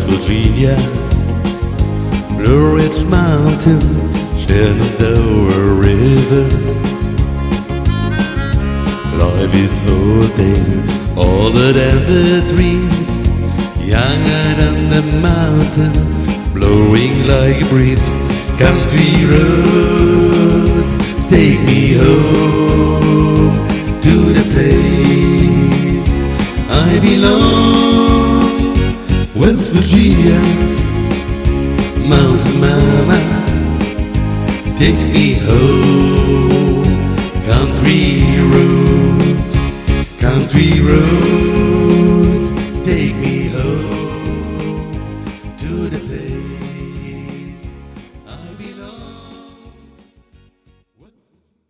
West Virginia, Blue Ridge Mountain, Shenandoah River. Life is holding older than the trees, younger than the mountain, blowing like a breeze. Country roads, take me home to the place I belong. West Virginia, Mountain Mama, take me home. Country roads, country roads, take me home to the place